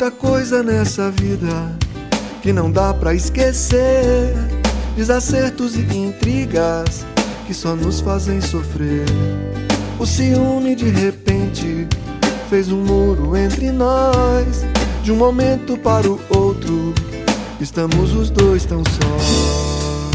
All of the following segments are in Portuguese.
muita coisa nessa vida que não dá pra esquecer. Desacertos e intrigas que só nos fazem sofrer. O ciúme de repente fez um muro entre nós. De um momento para o outro estamos os dois tão sós.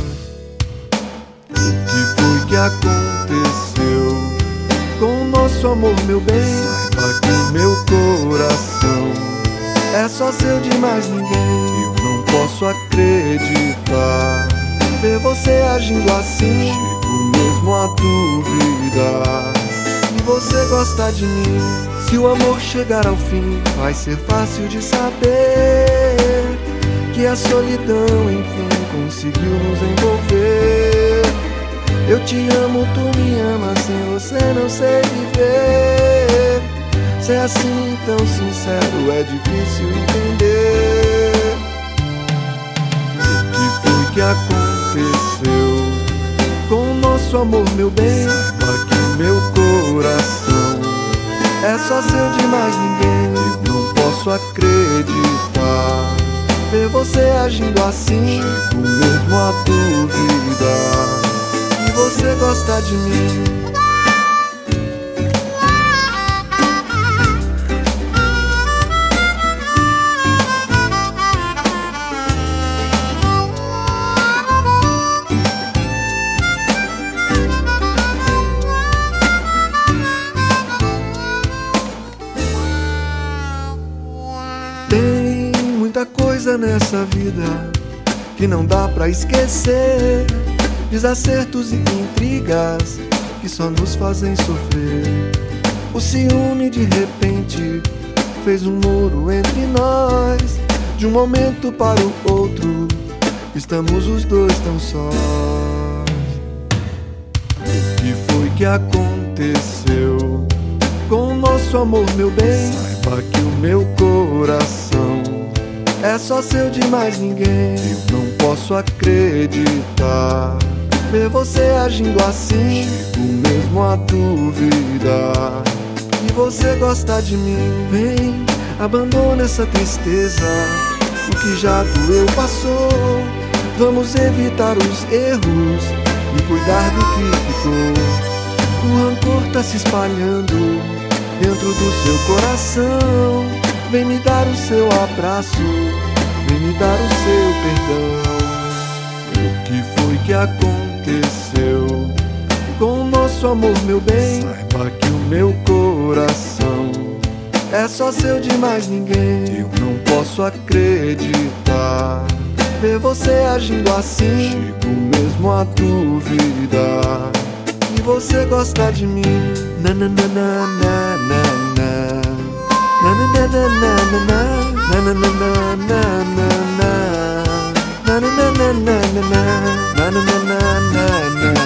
O que foi que aconteceu com o nosso amor, meu bem? Saiba que meu coração é só seu de mais ninguém. Eu não posso acreditar ver você agindo assim. Chego mesmo a duvidar que você gosta de mim. Se o amor chegar ao fim, vai ser fácil de saber que a solidão enfim conseguiu nos envolver. Eu te amo, tu me amas, sem você não sei viver. Se é assim tão sincero, é difícil entender. O que foi que aconteceu com o nosso amor, meu bem? Saiba que o meu coração é só seu de mais ninguém. Eu não posso acreditar ver você agindo assim. Chego mesmo a duvidar que você gosta de mim. Tem muita coisa nessa vida que não dá pra esquecer. Desacertos e intrigas que só nos fazem sofrer. O ciúme de repente fez um muro entre nós. De um momento para o outro estamos os dois tão sós. O que foi que aconteceu com o nosso amor, meu bem? Saiba que o meu coração é só seu de mais ninguém. Eu não posso acreditar ver você agindo assim. Chego mesmo a duvidar que você gosta de mim. Vem, abandona essa tristeza, o que já doeu passou. Vamos evitar os erros e cuidar do que ficou. O rancor tá se espalhando dentro do seu coração. Vem me dar o seu abraço, vem me dar o seu perdão. O que foi que aconteceu com o nosso amor, meu bem? Saiba que o meu coração é só seu de mais ninguém. Eu não posso acreditar ver você agindo assim. Chego mesmo a duvidar que você gosta de mim. Na na na na na na na. Na na na na na na. Na na na na na na. Na na na na na na. Na na na na na.